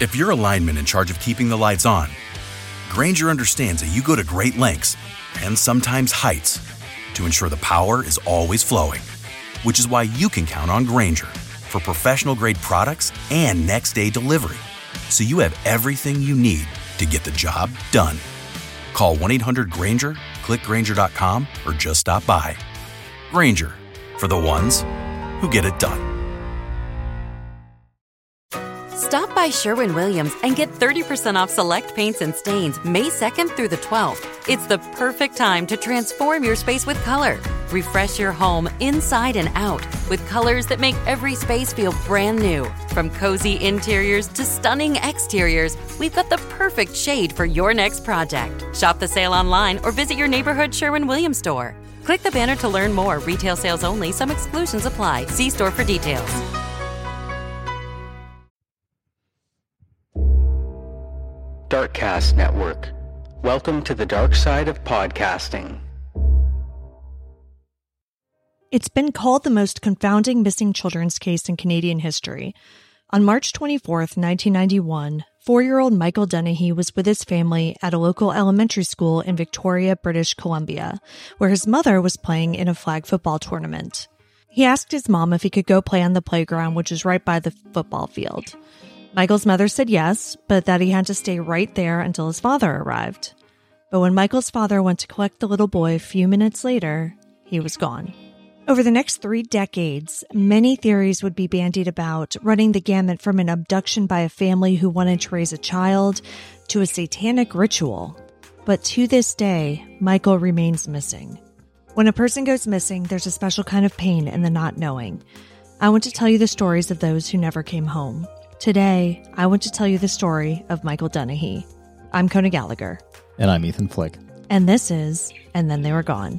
If you're a lineman in charge of keeping the lights on, Grainger understands that you go to great lengths and sometimes heights to ensure the power is always flowing, which is why you can count on Grainger for professional-grade products and next-day delivery, so you have everything you need to get the job done. Call 1-800-GRAINGER, click Grainger.com, or just stop by. Grainger, for the ones who get it done. Stop by Sherwin-Williams and get 30% off select paints and stains May 2nd through the 12th. It's the perfect time to transform your space with color. Refresh your home inside and out with colors that make every space feel brand new. From cozy interiors to stunning exteriors, we've got the perfect shade for your next project. Shop the sale online or visit your neighborhood Sherwin-Williams store. Click the banner to learn more. Retail sales only. Some exclusions apply. See store for details. Darkcast Network. Welcome to the dark side of podcasting. It's been called the most confounding missing children's case in Canadian history. On March 24th, 1991, 4-year-old Michael Dennehy was with his family at a local elementary school in Victoria, British Columbia, where his mother was playing in a flag football tournament. He asked his mom if he could go play on the playground, which is right by the football field. Michael's mother said yes, but that he had to stay right there until his father arrived. But when Michael's father went to collect the little boy a few minutes later, he was gone. Over the next 3 decades, many theories would be bandied about, running the gamut from an abduction by a family who wanted to raise a child to a satanic ritual. But to this day, Michael remains missing. When a person goes missing, there's a special kind of pain in the not knowing. I want to tell you the stories of those who never came home. Today, I want to tell you the story of Michael Dennehy. I'm Kona Gallagher. And I'm Ethan Flick. And this is And Then They Were Gone.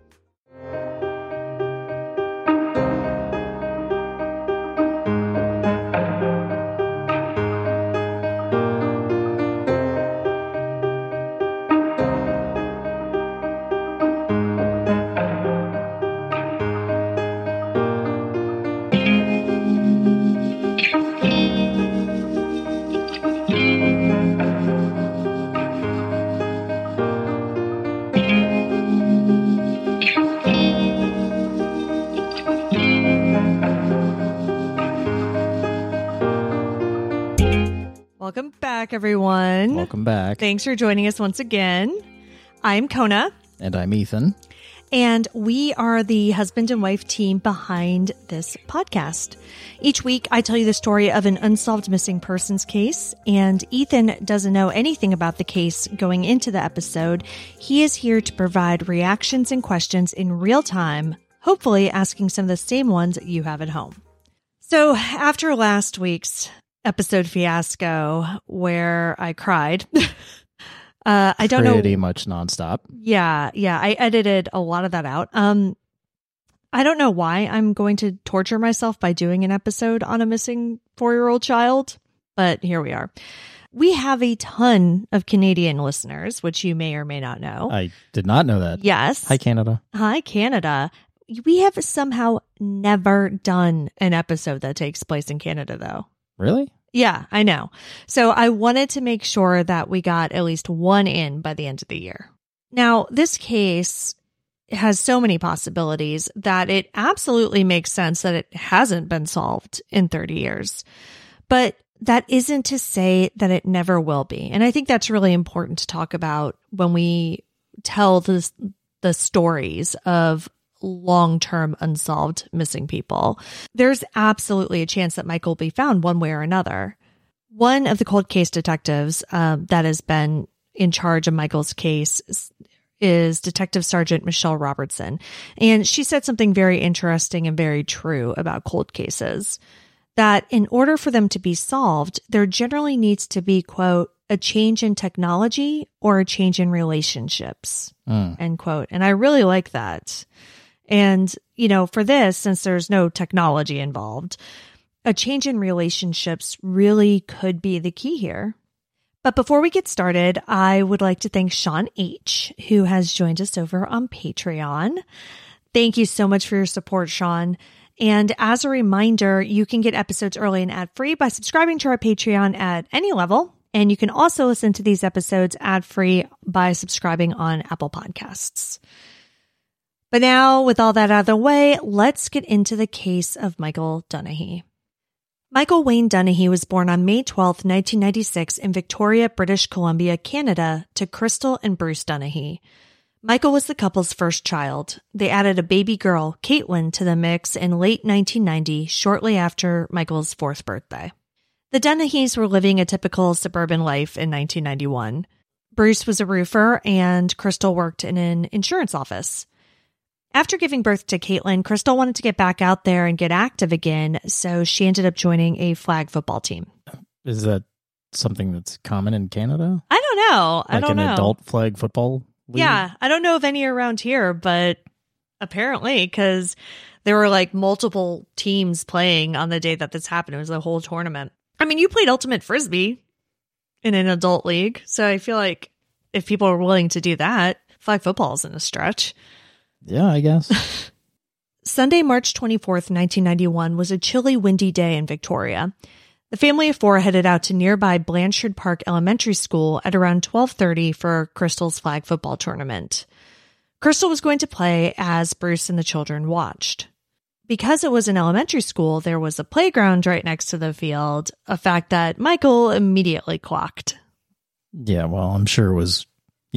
Welcome back, everyone. Welcome back. Thanks for joining us once again. I'm Kona. And I'm Ethan. And we are the husband and wife team behind this podcast. Each week, I tell you the story of an unsolved missing persons case, and Ethan doesn't know anything about the case going into the episode. He is here to provide reactions and questions in real time, hopefully asking some of the same ones you have at home. So after last week's episode fiasco where I cried, I don't know. Pretty much nonstop. Yeah. I edited a lot of that out. I don't know why I'm going to torture myself by doing an episode on a missing 4-year-old child, but here we are. We have a ton of Canadian listeners, which you may or may not know. I did not know that. Yes. Hi, Canada. Hi, Canada. We have somehow never done an episode that takes place in Canada, though. Really? Yeah, I know. So I wanted to make sure that we got at least one in by the end of the year. Now, this case has so many possibilities that it absolutely makes sense that it hasn't been solved in 30 years. But that isn't to say that it never will be. And I think that's really important to talk about when we tell the stories of long-term unsolved missing people. There's absolutely a chance that Michael will be found one way or another. One of the cold case detectives that has been in charge of Michael's case is Detective Sergeant Michelle Robertson. And she said something very interesting and very true about cold cases, that in order for them to be solved, there generally needs to be, quote, a change in technology or a change in relationships, end quote. And I really like that. And, you know, for this, since there's no technology involved, a change in relationships really could be the key here. But before we get started, I would like to thank Sean H., who has joined us over on Patreon. Thank you so much for your support, Sean. And as a reminder, you can get episodes early and ad-free by subscribing to our Patreon at any level. And you can also listen to these episodes ad-free by subscribing on Apple Podcasts. But now, with all that out of the way, let's get into the case of Michael Donaghy. Michael Wayne Donaghy was born on May 12, 1996 in Victoria, British Columbia, Canada, to Crystal and Bruce Donaghy. Michael was the couple's first child. They added a baby girl, Caitlin, to the mix in late 1990, shortly after Michael's 4th birthday. The Donaghys were living a typical suburban life in 1991. Bruce was a roofer and Crystal worked in an insurance office. After giving birth to Caitlin, Crystal wanted to get back out there and get active again, so she ended up joining a flag football team. Is that something that's common in Canada? I don't know. I don't know. Like an adult flag football league? Yeah, I don't know of any around here, but apparently, because there were like multiple teams playing on the day that this happened. It was a whole tournament. I mean, you played Ultimate Frisbee in an adult league, so I feel like if people are willing to do that, flag football isn't a stretch. Yeah, I guess. Sunday, March 24th, 1991 was a chilly, windy day in Victoria. The family of 4 headed out to nearby Blanchard Park Elementary School at around 12:30 for Crystal's flag football tournament. Crystal was going to play as Bruce and the children watched. Because it was an elementary school, there was a playground right next to the field, a fact that Michael immediately clocked. Yeah, well, I'm sure it was,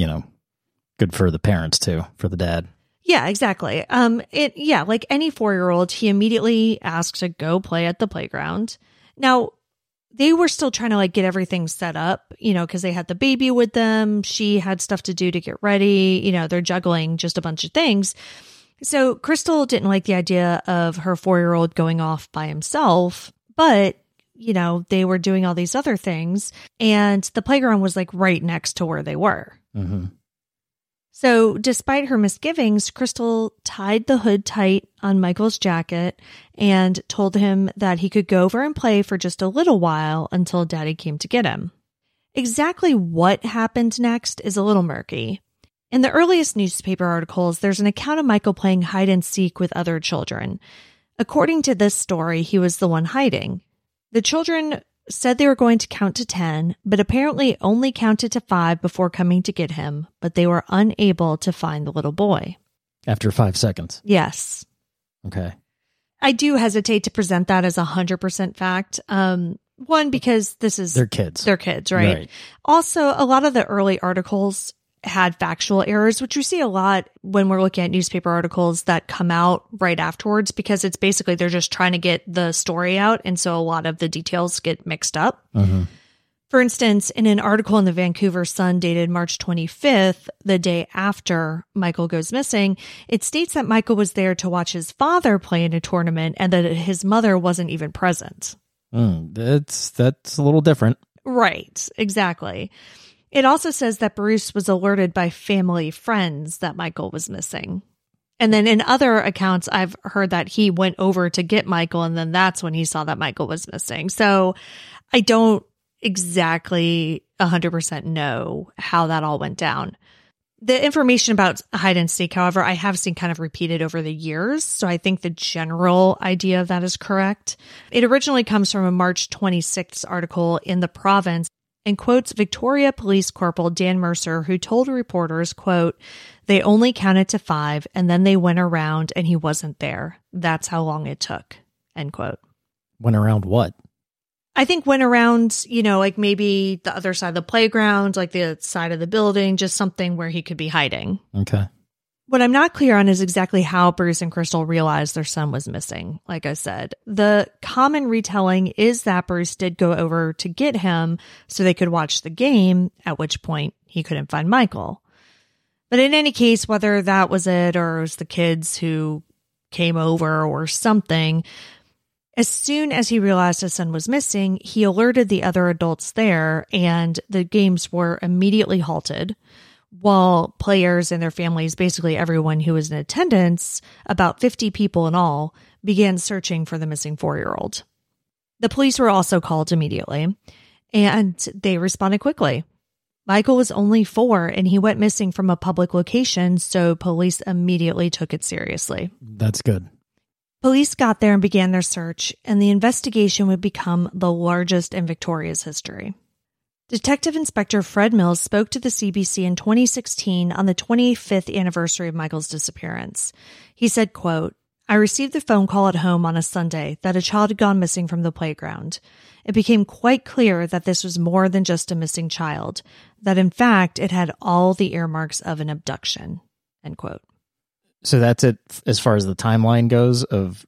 good for the parents too, for the dad. Yeah, exactly. Like any 4-year-old, he immediately asked to go play at the playground. Now, they were still trying to get everything set up, because they had the baby with them. She had stuff to do to get ready. They're juggling just a bunch of things. So Crystal didn't like the idea of her 4-year-old going off by himself, but, they were doing all these other things and the playground was right next to where they were. Mm-hmm. So despite her misgivings, Crystal tied the hood tight on Michael's jacket and told him that he could go over and play for just a little while until Daddy came to get him. Exactly what happened next is a little murky. In the earliest newspaper articles, there's an account of Michael playing hide and seek with other children. According to this story, he was the one hiding. The children said they were going to count to 10, but apparently only counted to 5 before coming to get him, but they were unable to find the little boy. After 5 seconds? Yes. Okay. I do hesitate to present that as 100% fact. One, because they're kids. They're kids, right? Also, a lot of the early articles had factual errors, which we see a lot when we're looking at newspaper articles that come out right afterwards, because it's basically they're just trying to get the story out. And so a lot of the details get mixed up. Mm-hmm. For instance, in an article in the Vancouver Sun dated March 25th, the day after Michael goes missing, it states that Michael was there to watch his father play in a tournament and that his mother wasn't even present. That's a little different. Right, exactly. It also says that Bruce was alerted by family friends that Michael was missing. And then in other accounts, I've heard that he went over to get Michael, and then that's when he saw that Michael was missing. So I don't exactly 100% know how that all went down. The information about hide and seek, however, I have seen kind of repeated over the years. So I think the general idea of that is correct. It originally comes from a March 26th article in The Province, and quotes Victoria Police Corporal Dan Mercer, who told reporters, quote, "They only counted to 5 and then they went around and he wasn't there. That's how long it took," end quote. Went around what? I think went around, maybe the other side of the playground, the side of the building, just something where he could be hiding. Okay. What I'm not clear on is exactly how Bruce and Crystal realized their son was missing. Like I said, the common retelling is that Bruce did go over to get him so they could watch the game, at which point he couldn't find Michael. But in any case, whether that was it or it was the kids who came over or something, as soon as he realized his son was missing, he alerted the other adults there and the games were immediately halted. While players and their families, basically everyone who was in attendance, about 50 people in all, began searching for the missing 4-year-old. The police were also called immediately, and they responded quickly. Michael was only 4, and he went missing from a public location, so police immediately took it seriously. That's good. Police got there and began their search, and the investigation would become the largest in Victoria's history. Detective Inspector Fred Mills spoke to the CBC in 2016 on the 25th anniversary of Michael's disappearance. He said, quote, "I received the phone call at home on a Sunday that a child had gone missing from the playground. It became quite clear that this was more than just a missing child, that in fact it had all the earmarks of an abduction." End quote. So that's it as far as the timeline goes of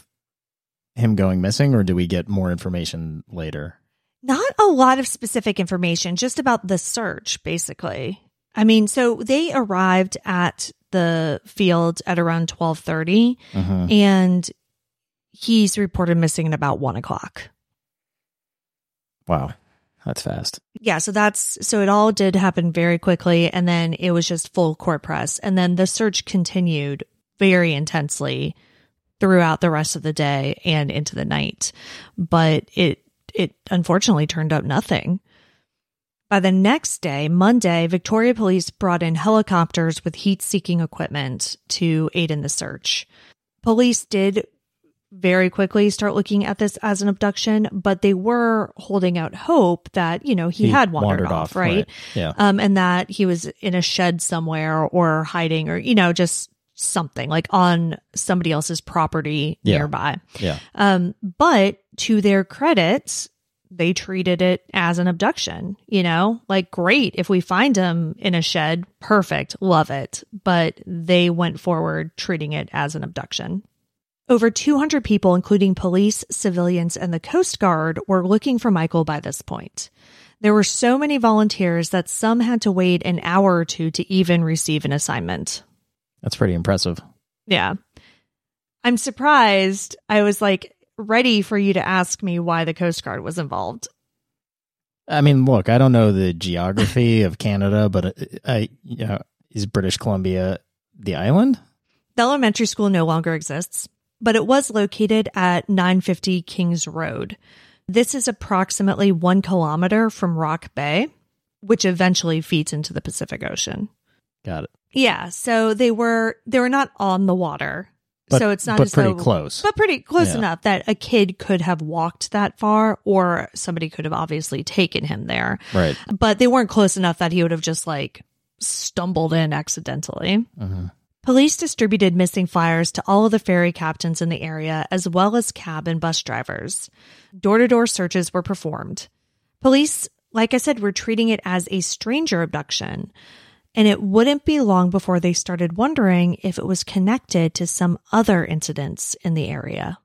him going missing, or do we get more information later? Not a lot of specific information, just about the search, basically. I mean, so they arrived at the field at around 12:30, and he's reported missing at about 1 o'clock. Wow, that's fast. Yeah, so it all did happen very quickly, and then it was just full court press. And then the search continued very intensely throughout the rest of the day and into the night. But it unfortunately turned up nothing. By the next day, Monday, Victoria Police brought in helicopters with heat-seeking equipment to aid in the search. Police did very quickly start looking at this as an abduction, but they were holding out hope that, he had wandered off, right? Yeah. And that he was in a shed somewhere or hiding or, just something like on somebody else's property nearby. Yeah. But to their credit, they treated it as an abduction, like, great. If we find him in a shed, perfect. Love it. But they went forward treating it as an abduction. Over 200 people, including police, civilians, and the Coast Guard, were looking for Michael by this point. There were so many volunteers that some had to wait an hour or two to even receive an assignment. That's pretty impressive. Yeah. I'm surprised. I was ready for you to ask me why the Coast Guard was involved. I mean, look, I don't know the geography of Canada, but is British Columbia the island? The elementary school no longer exists, but it was located at 950 Kings Road. This is approximately 1 kilometer from Rock Bay, which eventually feeds into the Pacific Ocean. Got it. Yeah, so they were not on the water. So it's not as pretty though, close. But pretty close enough that a kid could have walked that far, or somebody could have obviously taken him there. Right. But they weren't close enough that he would have just stumbled in accidentally. Mm-hmm. Police distributed missing flyers to all of the ferry captains in the area, as well as cab and bus drivers. Door-to-door searches were performed. Police, like I said, were treating it as a stranger abduction. And it wouldn't be long before they started wondering if it was connected to some other incidents in the area.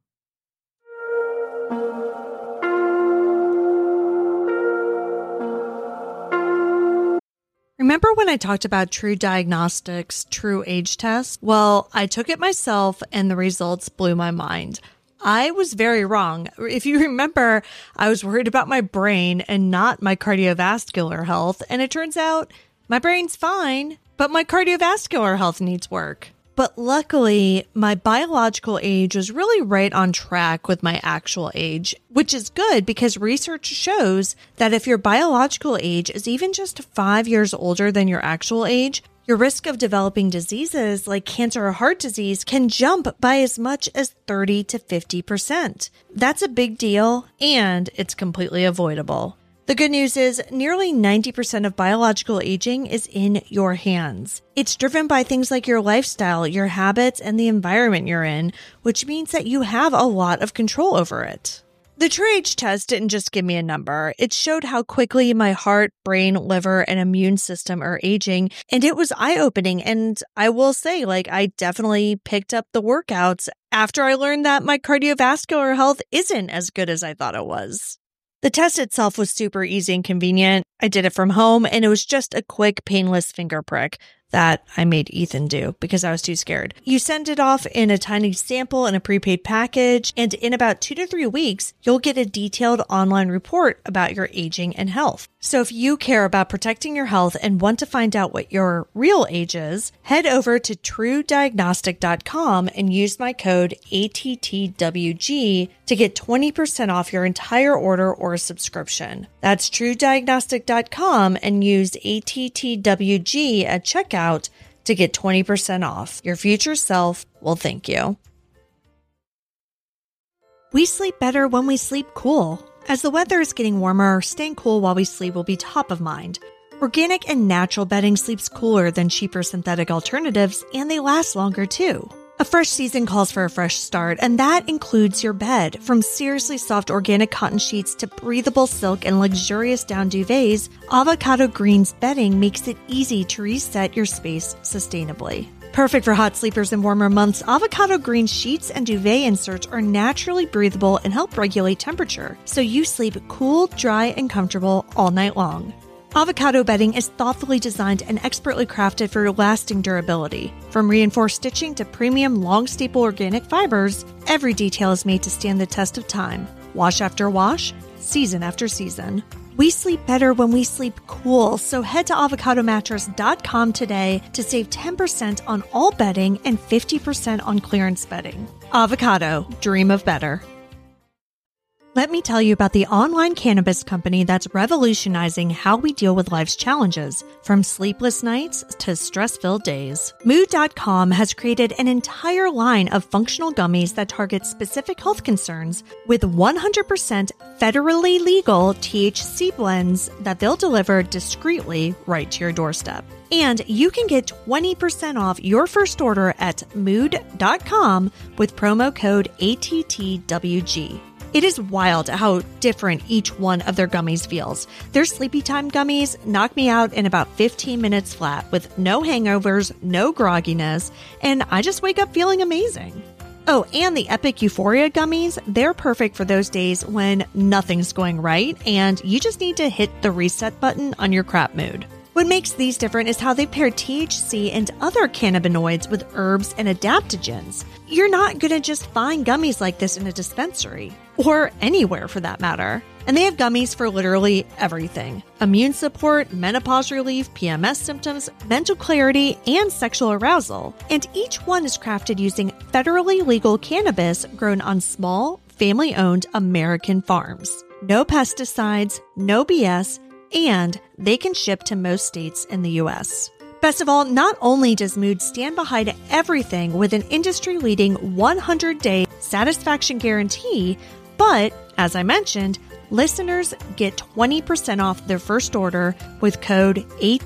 Remember when I talked about True Diagnostics' True Age Test? Well, I took it myself and the results blew my mind. I was very wrong. If you remember, I was worried about my brain and not my cardiovascular health, and it turns out my brain's fine, but my cardiovascular health needs work. But luckily, my biological age was really right on track with my actual age, which is good because research shows that if your biological age is even just 5 years older than your actual age, your risk of developing diseases like cancer or heart disease can jump by as much as 30 to 50%. That's a big deal, and it's completely avoidable. The good news is nearly 90% of biological aging is in your hands. It's driven by things like your lifestyle, your habits, and the environment you're in, which means that you have a lot of control over it. The True Age Test didn't just give me a number. It showed how quickly my heart, brain, liver, and immune system are aging, and it was eye-opening. And I will say, I definitely picked up the workouts after I learned that my cardiovascular health isn't as good as I thought it was. The test itself was super easy and convenient. I did it from home, and it was just a quick, painless finger prick that I made Ethan do because I was too scared. You send it off in a tiny sample in a prepaid package, and in about 2 to 3 weeks, you'll get a detailed online report about your aging and health. So if you care about protecting your health and want to find out what your real age is, head over to truediagnostic.com and use my code ATTWG to get 20% off your entire order or subscription. That's truediagnostic.com and use ATTWG at checkout to get 20% off. Your future self will thank you. We sleep better when we sleep cool. As the weather is getting warmer, staying cool while we sleep will be top of mind. Organic and natural bedding sleeps cooler than cheaper synthetic alternatives, and they last longer too. A fresh season calls for a fresh start, and that includes your bed. From seriously soft organic cotton sheets to breathable silk and luxurious down duvets, Avocado Green's bedding makes it easy to reset your space sustainably. Perfect for hot sleepers in warmer months, Avocado Green sheets and duvet inserts are naturally breathable and help regulate temperature, so you sleep cool, dry, and comfortable all night long. Avocado bedding is thoughtfully designed and expertly crafted for lasting durability. From reinforced stitching to premium long-staple organic fibers, every detail is made to stand the test of time. Wash after wash, season after season. We sleep better when we sleep cool, so head to avocadomattress.com today to save 10% on all bedding and 50% on clearance bedding. Avocado, dream of better. Let me tell you about the online cannabis company that's revolutionizing how we deal with life's challenges, from sleepless nights to stress-filled days. Mood.com has created an entire line of functional gummies that target specific health concerns with 100% federally legal THC blends that they'll deliver discreetly right to your doorstep. And you can get 20% off your first order at mood.com with promo code ATTWG. It is wild how different each one of their gummies feels. Their Sleepy Time gummies knock me out in about 15 minutes flat with no hangovers, no grogginess, and I just wake up feeling amazing. Oh, and the Epic Euphoria gummies, they're perfect for those days when nothing's going right and you just need to hit the reset button on your crap mood. What makes these different is how they pair THC and other cannabinoids with herbs and adaptogens. You're not going to just find gummies like this in a dispensary, or anywhere for that matter. And they have gummies for literally everything. Immune support, menopause relief, PMS symptoms, mental clarity, and sexual arousal. And each one is crafted using federally legal cannabis grown on small, family-owned American farms. No pesticides, no BS, and they can ship to most states in the U.S. Best of all, not only does Mood stand behind everything with an industry-leading 100-day satisfaction guarantee, but, as I mentioned, listeners get 20% off their first order with code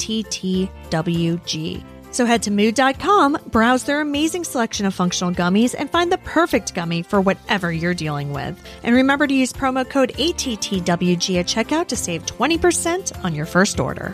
ATTWG. So head to mood.com, browse their amazing selection of functional gummies, and find the perfect gummy for whatever you're dealing with. And remember to use promo code ATTWG at checkout to save 20% on your first order.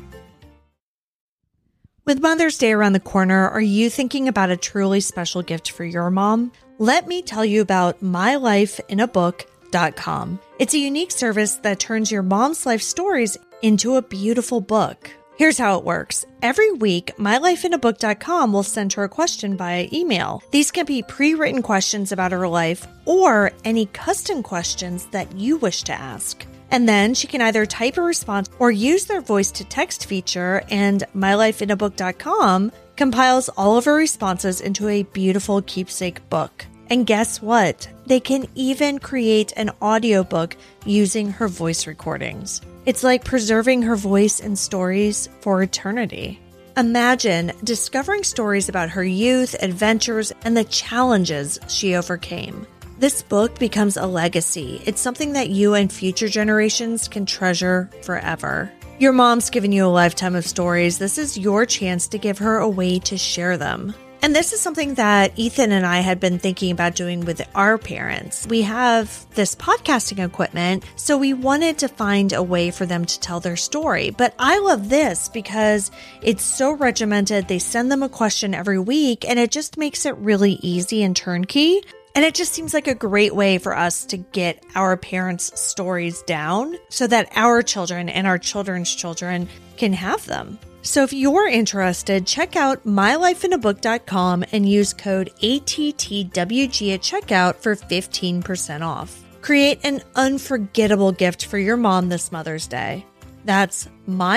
With Mother's Day around the corner, are you thinking about a truly special gift for your mom? Let me tell you about mylifeinabook.com. It's a unique service that turns your mom's life stories into a beautiful book. Here's how it works. Every week, mylifeinabook.com will send her a question via email. These can be pre-written questions about her life or any custom questions that you wish to ask. And then she can either type a response or use their voice-to-text feature, and mylifeinabook.com compiles all of her responses into a beautiful keepsake book. And guess what? They can even create an audiobook using her voice recordings. It's like preserving her voice and stories for eternity. Imagine discovering stories about her youth, adventures, and the challenges she overcame. This book becomes a legacy. It's something that you and future generations can treasure forever. Your mom's given you a lifetime of stories. This is your chance to give her a way to share them. And this is something that Ethan and I had been thinking about doing with our parents. We have this podcasting equipment, so we wanted to find a way for them to tell their story. But I love this because it's so regimented. They send them a question every week, and it just makes it really easy and turnkey. And it just seems like a great way for us to get our parents' stories down so that our children and our children's children can have them. So if you're interested, check out mylifeinabook.com and use code ATTWG at checkout for 15% off. Create an unforgettable gift for your mom this Mother's Day. That's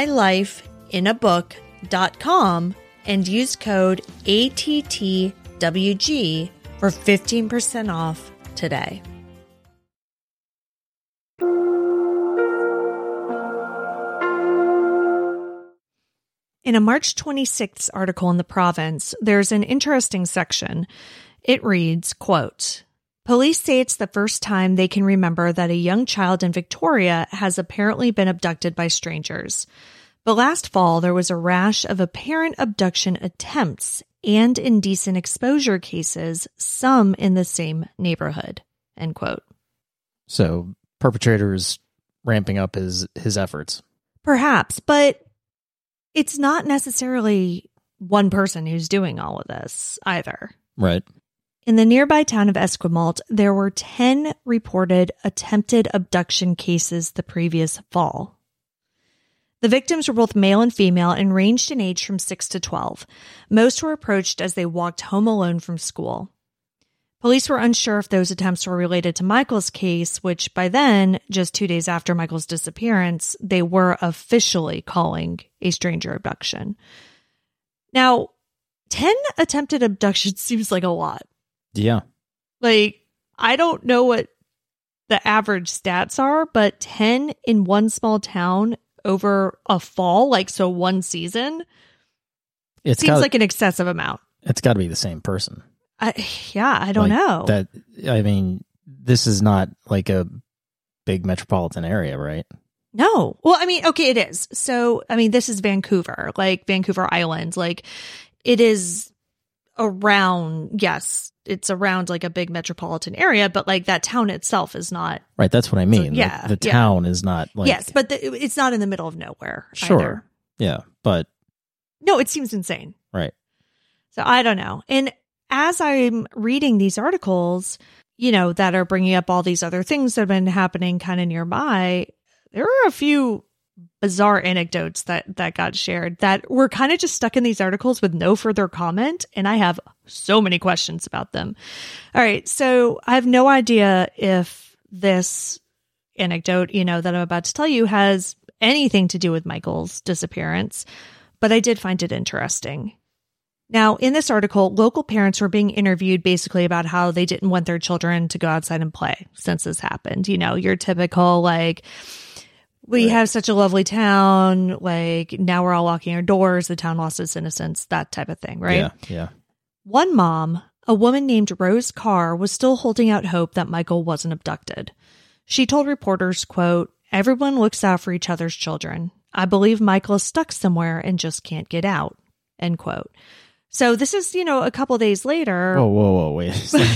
mylifeinabook.com and use code ATTWG for 15% off today. In a March 26th article in The Province, there's an interesting section. It reads, quote, Police say it's the first time they can remember that a young child in Victoria has apparently been abducted by strangers. But last fall, there was a rash of apparent abduction attempts and indecent exposure cases, some in the same neighborhood, end quote. So perpetrator is ramping up his efforts. Perhaps, but it's not necessarily one person who's doing all of this either. Right. In the nearby town of Esquimalt, there were 10 reported attempted abduction cases the previous fall. The victims were both male and female and ranged in age from 6 to 12. Most were approached as they walked home alone from school. Police were unsure if those attempts were related to Michael's case, which by then, just 2 days after Michael's disappearance, they were officially calling a stranger abduction. Now, 10 attempted abductions seems like a lot. Yeah. Like, I don't know what the average stats are, but 10 in one small town over a fall, like, so one season, it seems like an excessive amount. It's got to be the same person. I don't know. This is not like a big metropolitan area, right? No. Well, I mean, okay, it is. So, I mean, this is Vancouver, like Vancouver Island. Like, it is around, yes, it's around like a big metropolitan area, but like that town itself is not. Right, that's what I mean. So, yeah. The town is not like. Yes, but it's not in the middle of nowhere. Sure. Either. Yeah, but. No, it seems insane. Right. So I don't know. And as I'm reading these articles, you know, that are bringing up all these other things that have been happening kind of nearby, there are a few bizarre anecdotes that got shared that were kind of just stuck in these articles with no further comment. And I have so many questions about them. All right. So I have no idea if this anecdote, you know, that I'm about to tell you has anything to do with Michael's disappearance, but I did find it interesting. Now, in this article, local parents were being interviewed basically about how they didn't want their children to go outside and play since this happened. You know, your typical, like, we have such a lovely town, like, now we're all locking our doors, the town lost its innocence, that type of thing, right? Yeah. One mom, a woman named Rose Carr, was still holding out hope that Michael wasn't abducted. She told reporters, quote, "Everyone looks out for each other's children. I believe Michael is stuck somewhere and just can't get out," end quote. So this is, you know, a couple days later. Whoa, wait.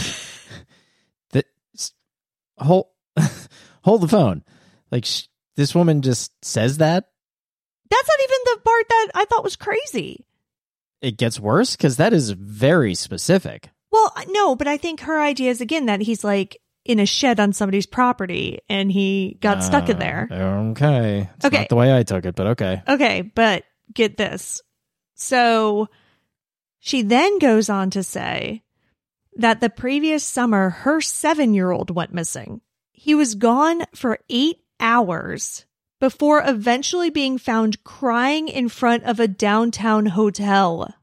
Hold the phone. Like, this woman just says that? That's not even the part that I thought was crazy. It gets worse? Because that is very specific. Well, no, but I think her idea is, again, that he's like in a shed on somebody's property and he got stuck in there. Okay. It's not the way I took it, but okay. Okay, but get this. So she then goes on to say that the previous summer, her 7-year-old went missing. He was gone for 8 hours before eventually being found crying in front of a downtown hotel.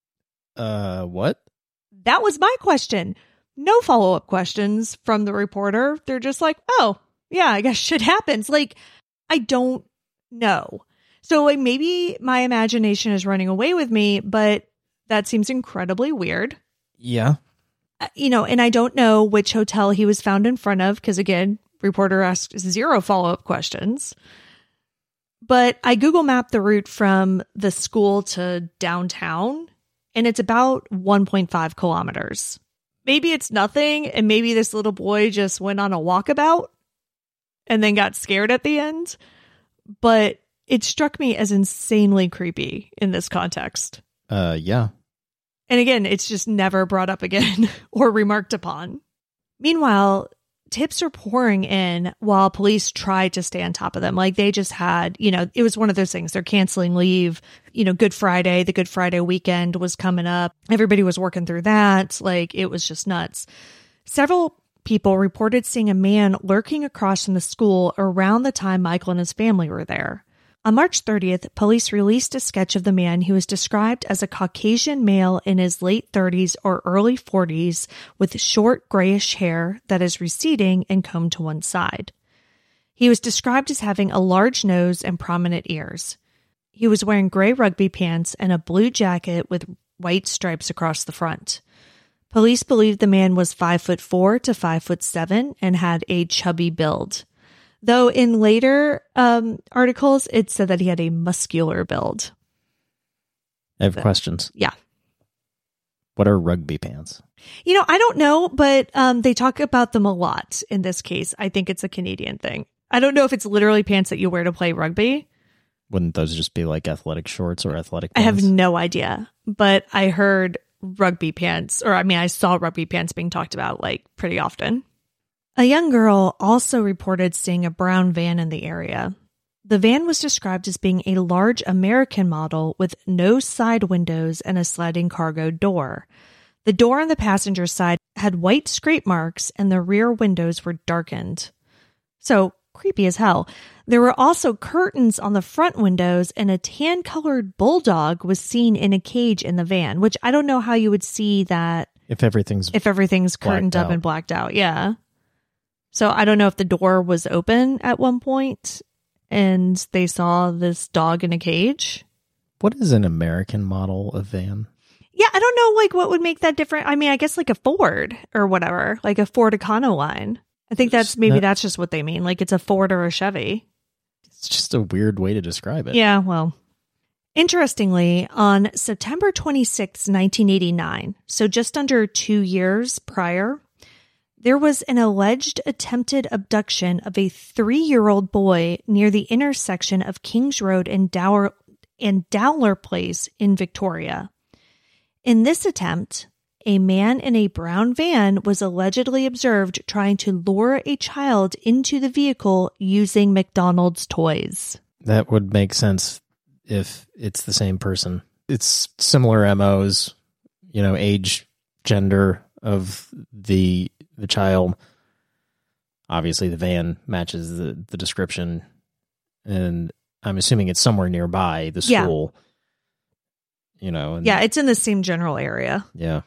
What? That was my question. No follow-up questions from the reporter. They're just like, oh, yeah, I guess shit happens. Like, I don't know. So, like, maybe my imagination is running away with me, but that seems incredibly weird. Yeah. You know, and I don't know which hotel he was found in front of, because, again, reporter asked 0 follow-up questions. But I Google mapped the route from the school to downtown, and it's about 1.5 kilometers. Maybe it's nothing, and maybe this little boy just went on a walkabout and then got scared at the end. But it struck me as insanely creepy in this context. Yeah. And again, it's just never brought up again or remarked upon. Meanwhile, tips are pouring in while police try to stay on top of them. Like, they just had, you know, it was one of those things. They're canceling leave. You know, Good Friday, the Good Friday weekend was coming up. Everybody was working through that. Like, it was just nuts. Several people reported seeing a man lurking across from the school around the time Michael and his family were there. On March 30th, police released a sketch of the man who was described as a Caucasian male in his late 30s or early 40s with short grayish hair that is receding and combed to one side. He was described as having a large nose and prominent ears. He was wearing gray rugby pants and a blue jacket with white stripes across the front. Police believed the man was 5'4" to 5'7" and had a chubby build. Though in later articles, it said that he had a muscular build. I have questions. Yeah. What are rugby pants? I don't know, but they talk about them a lot in this case. I think it's a Canadian thing. I don't know if it's literally pants that you wear to play rugby. Wouldn't those just be like athletic shorts or athletic I pants? have no idea, but I heard rugby pants, I saw rugby pants being talked about like pretty often. A young girl also reported seeing a brown van in the area. The van was described as being a large American model with no side windows and a sliding cargo door. The door on the passenger side had white scrape marks and the rear windows were darkened. So creepy as hell. There were also curtains on the front windows and a tan-colored bulldog was seen in a cage in the van, which I don't know how you would see that if everything's curtained up and blacked out. Yeah. So I don't know if the door was open at one point and they saw this dog in a cage. What is an American model of van? Yeah, I don't know like what would make that different. I guess like a Ford or whatever, like a Ford Econoline. I think that's just what they mean. Like it's a Ford or a Chevy. It's just a weird way to describe it. Yeah, well. Interestingly, on September 26, 1989, so just under 2 years prior, there was an alleged attempted abduction of a 3-year-old boy near the intersection of Kings Road and Dowler Place in Victoria. In this attempt, a man in a brown van was allegedly observed trying to lure a child into the vehicle using McDonald's toys. That would make sense if it's the same person. It's similar MOs, age, gender of the child. Obviously, the van matches the description, and I'm assuming it's somewhere nearby the school. Yeah, it's in the same general area. Yeah.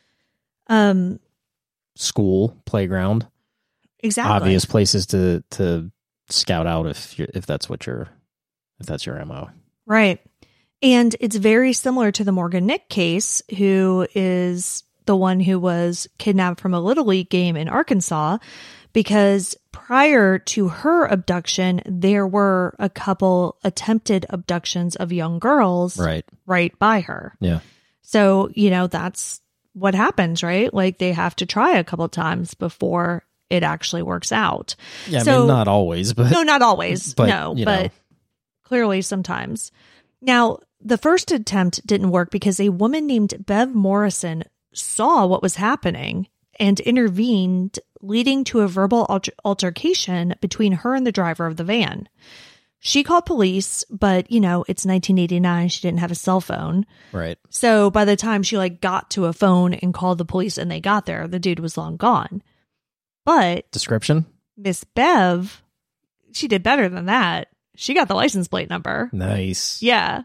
School, playground, exactly. Obvious places to scout out if that's your MO. Right. And it's very similar to the Morgan Nick case, who is the one who was kidnapped from a Little League game in Arkansas, because prior to her abduction, there were a couple attempted abductions of young girls right by her. Yeah. So, that's what happens, right? Like they have to try a couple times before it actually works out. Yeah, so, not always, but no, not always. But clearly sometimes. Now, the first attempt didn't work because a woman named Bev Morrison saw what was happening and intervened, leading to a verbal altercation between her and the driver of the van. She called police, but, it's 1989. She didn't have a cell phone. Right. So by the time she got to a phone and called the police and they got there, the dude was long gone. But description? Miss Bev, she did better than that. She got the license plate number. Nice. Yeah.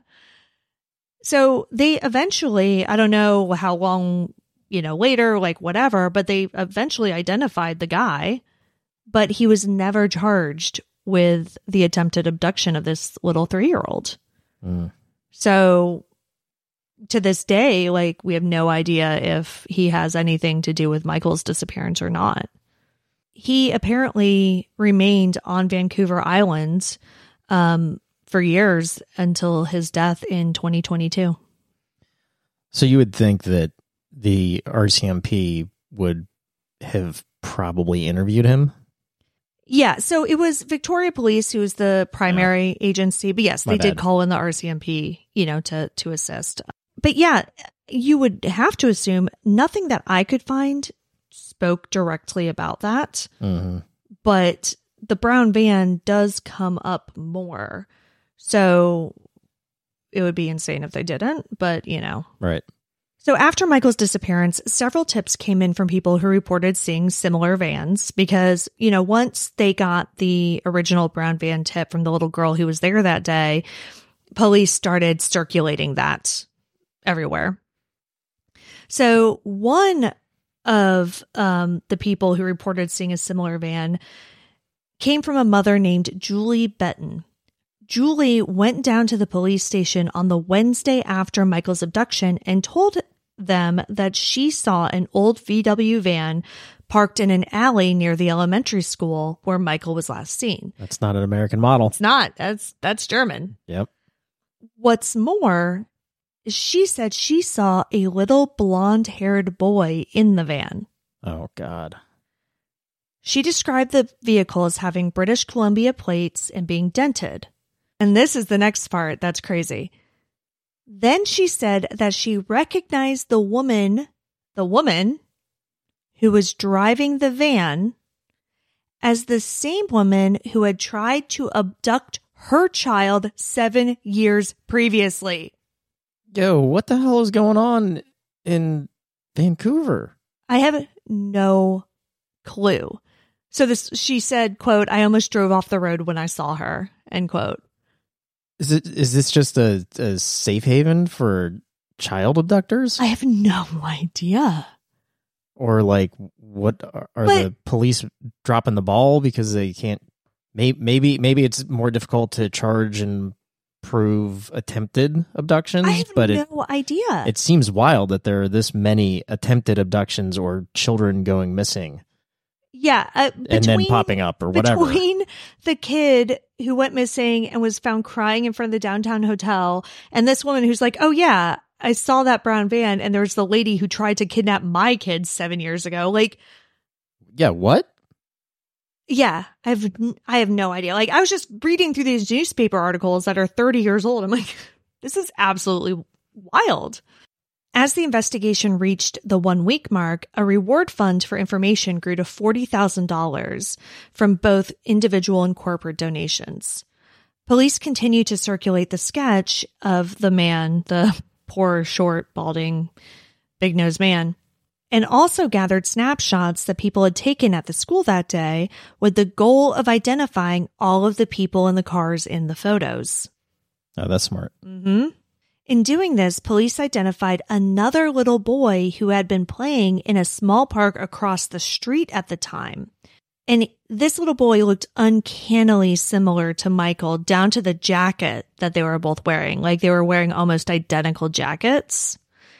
So they eventually, I don't know how long, later, whatever, but they eventually identified the guy, but he was never charged with the attempted abduction of this little 3-year-old. So to this day, we have no idea if he has anything to do with Michael's disappearance or not. He apparently remained on Vancouver Island for years until his death in 2022. So you would think that the RCMP would have probably interviewed him? Yeah, so it was Victoria Police who was the primary agency, but yes, they did call in the RCMP, to assist. But yeah, you would have to assume nothing that I could find spoke directly about that. Mm-hmm. But the brown van does come up more. So it would be insane if they didn't, but Right. So after Michael's disappearance, several tips came in from people who reported seeing similar vans because, once they got the original brown van tip from the little girl who was there that day, police started circulating that everywhere. So one of the people who reported seeing a similar van came from a mother named Julie Benton. Julie went down to the police station on the Wednesday after Michael's abduction and told them that she saw an old VW van parked in an alley near the elementary school where Michael was last seen. That's not an American model. It's not. That's German. Yep. What's more, she said she saw a little blonde-haired boy in the van. Oh, God. She described the vehicle as having British Columbia plates and being dented. And this is the next part that's crazy. Then she said that she recognized the woman who was driving the van as the same woman who had tried to abduct her child 7 years previously. Yo, what the hell is going on in Vancouver? I have no clue. So she said, quote, "I almost drove off the road when I saw her," end quote. Is this just a safe haven for child abductors? I have no idea. Or like, what are the police dropping the ball because they can't? Maybe it's more difficult to charge and prove attempted abductions. I have no idea. It seems wild that there are this many attempted abductions or children going missing. Yeah. And then popping up or whatever. Between the kid who went missing and was found crying in front of the downtown hotel and this woman who's like, "Oh, yeah, I saw that brown van." And there's the lady who tried to kidnap my kids 7 years ago. Like, yeah, what? Yeah, I have no idea. Like, I was just reading through these newspaper articles that are 30 years old. I'm like, this is absolutely wild. As the investigation reached the 1 week mark, a reward fund for information grew to $40,000 from both individual and corporate donations. Police continued to circulate the sketch of the man, the poor, short, balding, big-nosed man, and also gathered snapshots that people had taken at the school that day with the goal of identifying all of the people in the cars in the photos. Oh, that's smart. Mm-hmm. In doing this, police identified another little boy who had been playing in a small park across the street at the time. And this little boy looked uncannily similar to Michael, down to the jacket that they were both wearing. Like, they were wearing almost identical jackets.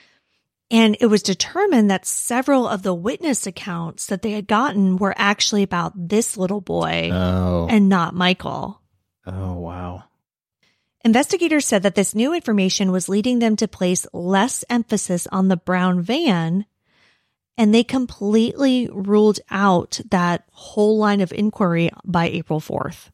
And it was determined that several of the witness accounts that they had gotten were actually about this little boy and not Michael. Oh, wow. Investigators said that this new information was leading them to place less emphasis on the brown van, and they completely ruled out that whole line of inquiry by April 4th.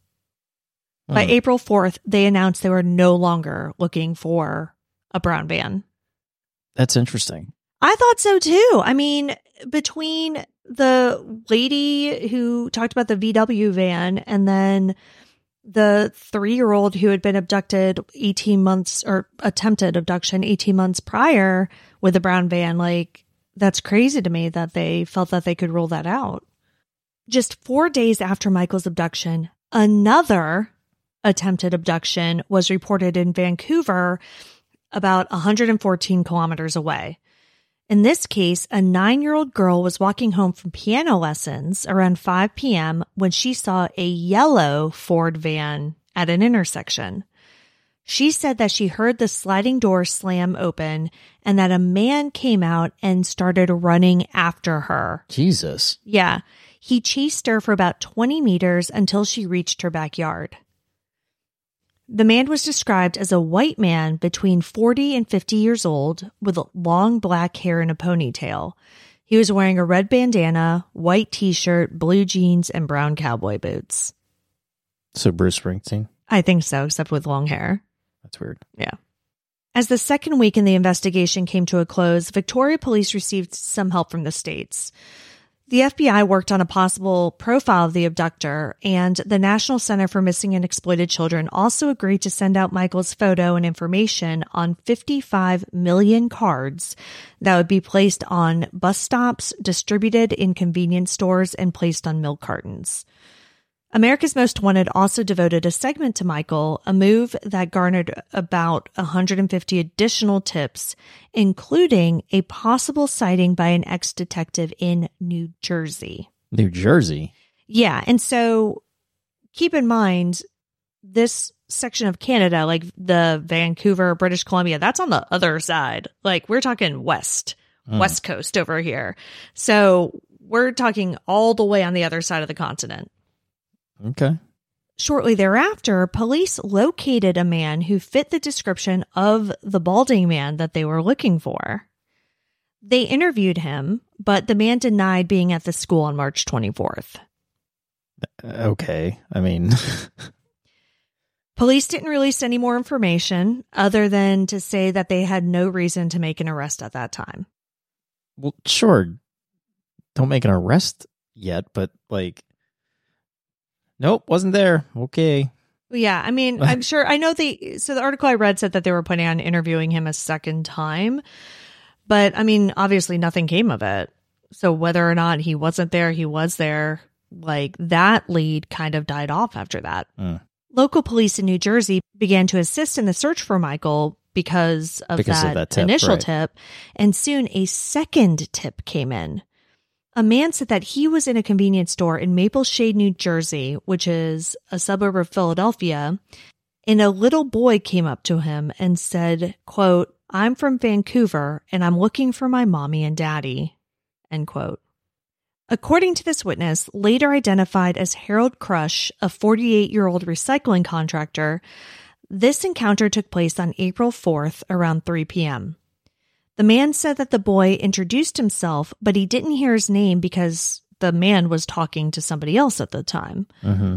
By April 4th, they announced they were no longer looking for a brown van. That's interesting. I thought so too. I mean, between the lady who talked about the VW van and then the 3-year-old who had been abducted 18 months or attempted abduction 18 months prior with a brown van, like, that's crazy to me that they felt that they could rule that out. Just 4 days after Michael's abduction, another attempted abduction was reported in Vancouver, about 114 kilometers away. In this case, a 9-year-old girl was walking home from piano lessons around 5 p.m. when she saw a yellow Ford van at an intersection. She said that she heard the sliding door slam open and that a man came out and started running after her. Jesus. Yeah. He chased her for about 20 meters until she reached her backyard. The man was described as a white man between 40 and 50 years old with long black hair and a ponytail. He was wearing a red bandana, white t-shirt, blue jeans, and brown cowboy boots. So Bruce Springsteen? I think so, except with long hair. That's weird. Yeah. As the second week in the investigation came to a close, Victoria police received some help from the States. The FBI worked on a possible profile of the abductor, and the National Center for Missing and Exploited Children also agreed to send out Michael's photo and information on 55 million cards that would be placed on bus stops, distributed in convenience stores, and placed on milk cartons. America's Most Wanted also devoted a segment to Michael, a move that garnered about 150 additional tips, including a possible sighting by an ex-detective in New Jersey. New Jersey? Yeah, and so keep in mind, this section of Canada, like the Vancouver, British Columbia, that's on the other side. Like we're talking West Coast over here. So we're talking all the way on the other side of the continent. Okay. Shortly thereafter, police located a man who fit the description of the balding man that they were looking for. They interviewed him, but the man denied being at the school on March 24th. Okay. I mean, police didn't release any more information other than to say that they had no reason to make an arrest at that time. well, sure. Don't make an arrest yet, but like, nope, wasn't there. Okay. Yeah, I mean, I'm sure, I know so the article I read said that they were planning on interviewing him a second time, but I mean, obviously nothing came of it. So whether or not he wasn't there, he was there, like that lead kind of died off after that. Local police in New Jersey began to assist in the search for Michael because of that tip, initial tip, and soon a second tip came in. A man said that he was in a convenience store in Maple Shade, New Jersey, which is a suburb of Philadelphia, and a little boy came up to him and said, quote, "I'm from Vancouver and I'm looking for my mommy and daddy," end quote. According to this witness, later identified as Harold Crush, a 48-year-old recycling contractor, this encounter took place on April 4th around 3 p.m. The man said that the boy introduced himself, but he didn't hear his name because the man was talking to somebody else at the time. Mm-hmm.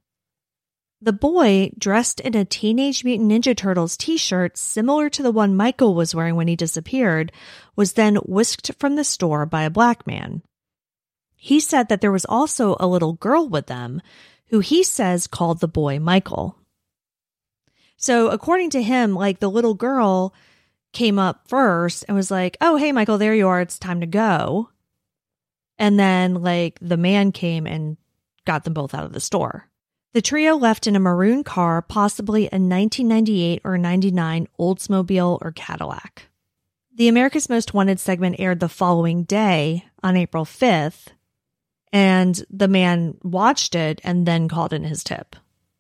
The boy, dressed in a Teenage Mutant Ninja Turtles t-shirt similar to the one Michael was wearing when he disappeared, was then whisked from the store by a black man. He said that there was also a little girl with them who he says called the boy Michael. So according to him, like the little girl came up first and was like, "Oh, hey, Michael, there you are. It's time to go." And then like the man came and got them both out of the store. The trio left in a maroon car, possibly a 1998 or 99 Oldsmobile or Cadillac. The America's Most Wanted segment aired the following day on April 5th, and the man watched it and then called in his tip.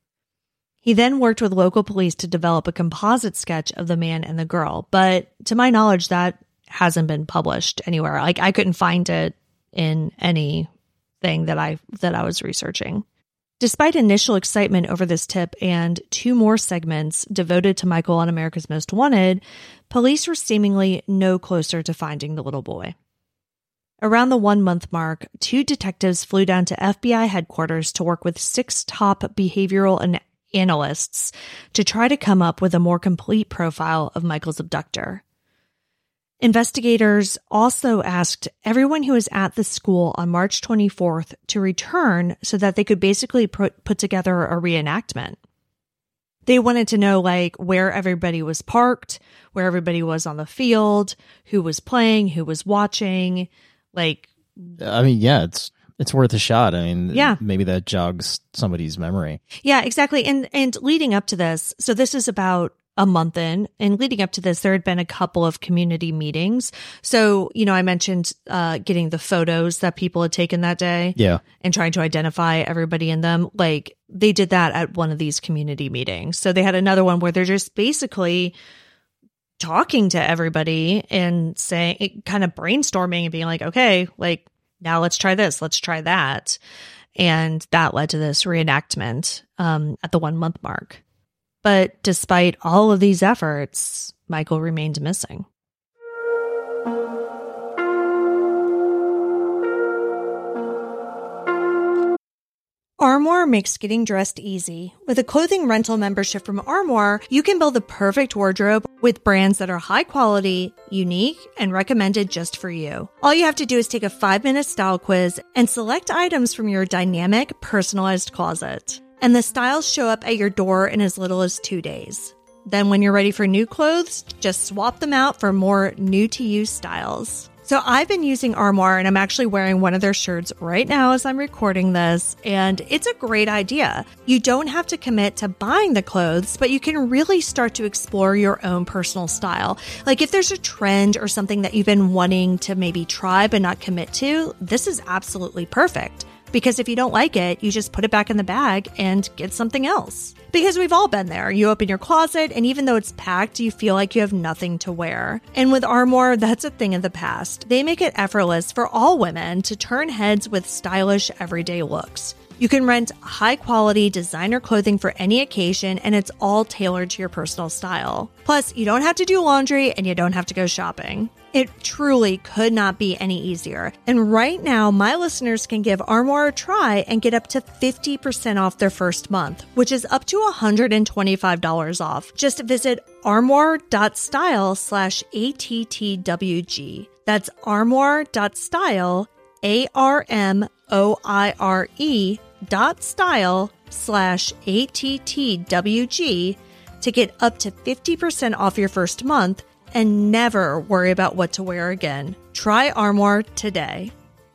He then worked with local police to develop a composite sketch of the man and the girl, but to my knowledge, that hasn't been published anywhere. Like I couldn't find it in anything that I was researching. Despite initial excitement over this tip and 2 more segments devoted to Michael on America's Most Wanted, police were seemingly no closer to finding the little boy. Around the 1-month mark, 2 detectives flew down to FBI headquarters to work with 6 top behavioral analysts to try to come up with a more complete profile of Michael's abductor. Investigators also asked everyone who was at the school on March 24th to return so that they could basically put together a reenactment. They wanted to know like where everybody was parked, where everybody was on the field, who was playing, who was watching. Like, I mean, yeah, it's worth a shot. I mean, yeah, maybe that jogs somebody's memory. Yeah, exactly. And leading up to this, so this is about a month in, and leading up to this, there had been a couple of community meetings. So, you know, I mentioned getting the photos that people had taken that day. Yeah. And trying to identify everybody in them. Like, they did that at one of these community meetings. So they had another one where they're just basically talking to everybody and saying, kind of brainstorming and being like, okay, like, now let's try this, let's try that. And that led to this reenactment at the 1-month mark. But despite all of these efforts, Michael remained missing. Armoire makes getting dressed easy. With a clothing rental membership from Armoire, you can build the perfect wardrobe with brands that are high quality, unique, and recommended just for you. All you have to do is take a 5-minute style quiz and select items from your dynamic, personalized closet. And the styles show up at your door in as little as 2 days. Then when you're ready for new clothes, just swap them out for more new-to-you styles. So I've been using Armoire, and I'm actually wearing one of their shirts right now as I'm recording this, and it's a great idea. You don't have to commit to buying the clothes, but you can really start to explore your own personal style. Like if there's a trend or something that you've been wanting to maybe try but not commit to, this is absolutely perfect. Because if you don't like it, you just put it back in the bag and get something else. Because we've all been there. You open your closet, and even though it's packed, you feel like you have nothing to wear. And with Armoire, that's a thing of the past. They make it effortless for all women to turn heads with stylish, everyday looks. You can rent high-quality designer clothing for any occasion, and it's all tailored to your personal style. Plus, you don't have to do laundry, and you don't have to go shopping. It truly could not be any easier. And right now, my listeners can give Armoire a try and get up to 50% off their first month, which is up to $125 off. Just visit armoire.style/ATTWG. That's armoire.style, ARMOIRE.style/ATTWG to get up to 50% off your first month and never worry about what to wear again. Try Armoire today.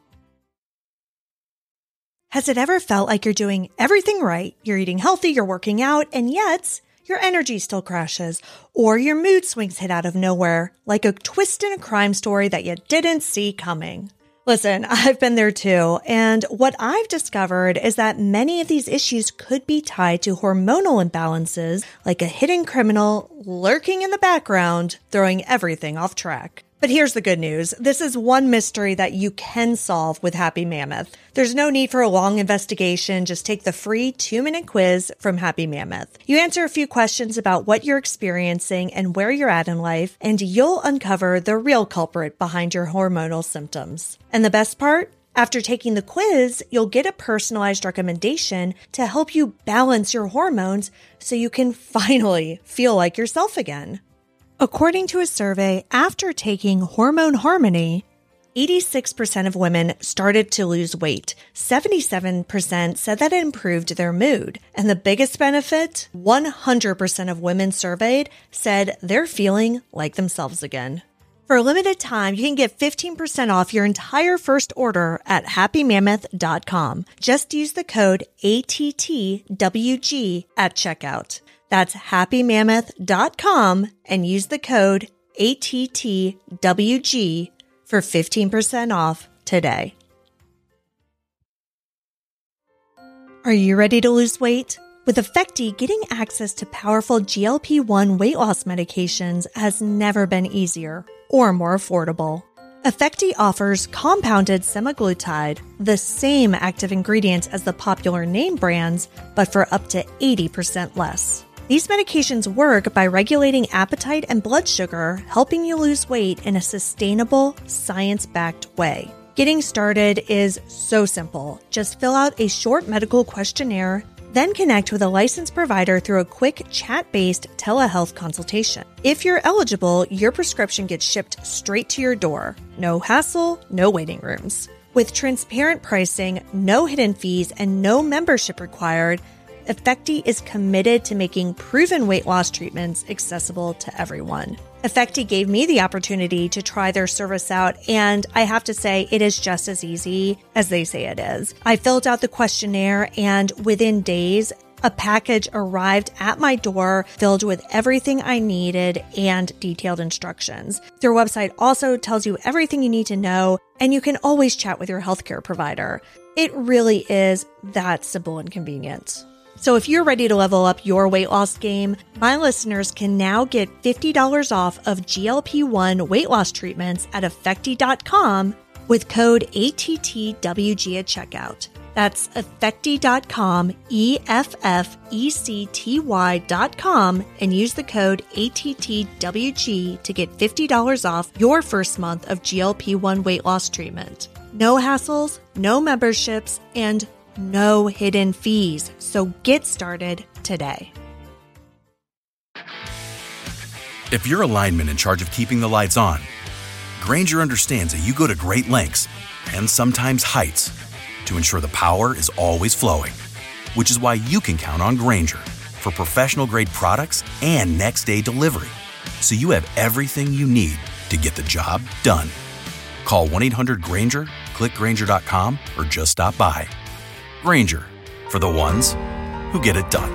Has it ever felt like you're doing everything right? You're eating healthy, you're working out, and yet your energy still crashes, or your mood swings hit out of nowhere, like a twist in a crime story that you didn't see coming? Listen, I've been there too, and what I've discovered is that many of these issues could be tied to hormonal imbalances, like a hidden criminal lurking in the background, throwing everything off track. But here's the good news. This is one mystery that you can solve with Happy Mammoth. There's no need for a long investigation. Just take the free 2-minute quiz from Happy Mammoth. You answer a few questions about what you're experiencing and where you're at in life, and you'll uncover the real culprit behind your hormonal symptoms. And the best part? After taking the quiz, you'll get a personalized recommendation to help you balance your hormones so you can finally feel like yourself again. According to a survey, after taking Hormone Harmony, 86% of women started to lose weight. 77% said that it improved their mood. And the biggest benefit, 100% of women surveyed said they're feeling like themselves again. For a limited time, you can get 15% off your entire first order at happymammoth.com. Just use the code ATTWG at checkout. That's happymammoth.com and use the code ATTWG for 15% off today. Are you ready to lose weight? With Effecti, getting access to powerful GLP-1 weight loss medications has never been easier or more affordable. Effecti offers compounded semaglutide, the same active ingredients as the popular name brands, but for up to 80% less. These medications work by regulating appetite and blood sugar, helping you lose weight in a sustainable, science-backed way. Getting started is so simple. Just fill out a short medical questionnaire, then connect with a licensed provider through a quick chat-based telehealth consultation. If you're eligible, your prescription gets shipped straight to your door. No hassle, no waiting rooms. With transparent pricing, no hidden fees, and no membership required, Effecti is committed to making proven weight loss treatments accessible to everyone. Effecti gave me the opportunity to try their service out, and I have to say it is just as easy as they say it is. I filled out the questionnaire, and within days, a package arrived at my door filled with everything I needed and detailed instructions. Their website also tells you everything you need to know, and you can always chat with your healthcare provider. It really is that simple and convenient. So if you're ready to level up your weight loss game, my listeners can now get $50 off of GLP-1 weight loss treatments at Effecti.com with code ATTWG at checkout. That's Effecti.com, EFFECTY.com, and use the code ATTWG to get $50 off your first month of GLP-1 weight loss treatment. No hassles, no memberships, and no hidden fees. So get started today. If you're a lineman in charge of keeping the lights on, Grainger understands that you go to great lengths and sometimes heights to ensure the power is always flowing, which is why you can count on Grainger for professional-grade products and next-day delivery, so you have everything you need to get the job done. Call 1-800-GRAINGER, click Grainger.com, or just stop by. Grainger, for the ones who get it done.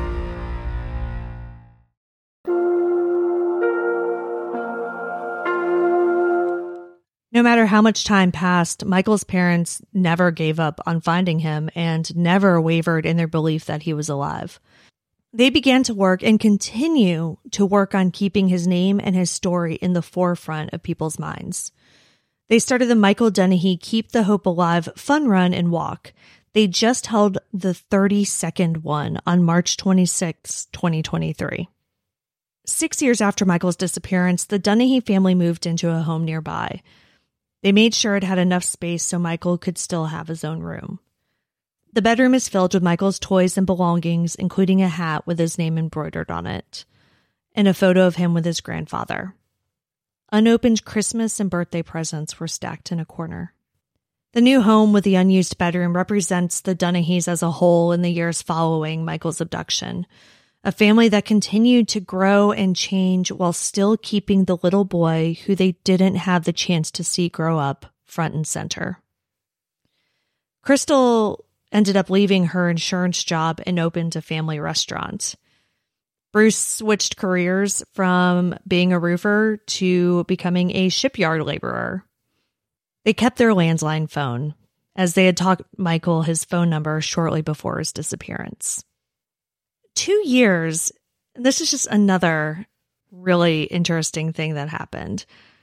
No matter how much time passed, Michael's parents never gave up on finding him and never wavered in their belief that he was alive. They began to work and continue to work on keeping his name and his story in the forefront of people's minds. They started the Michael Dennehy Keep the Hope Alive fun run and walk. They just held the 32nd one on March 26, 2023. 6 years after Michael's disappearance, the Dennehy family moved into a home nearby. They made sure it had enough space so Michael could still have his own room. The bedroom is filled with Michael's toys and belongings, including a hat with his name embroidered on it, and a photo of him with his grandfather. Unopened Christmas and birthday presents were stacked in a corner. The new home with the unused bedroom represents the Dennehys as a whole in the years following Michael's abduction, a family that continued to grow and change while still keeping the little boy who they didn't have the chance to see grow up front and center. Crystal ended up leaving her insurance job and opened a family restaurant. Bruce switched careers from being a roofer to becoming a shipyard laborer. They kept their landline phone, as they had taught Michael his phone number shortly before his disappearance. 2 years, and this is just another really interesting thing that happened.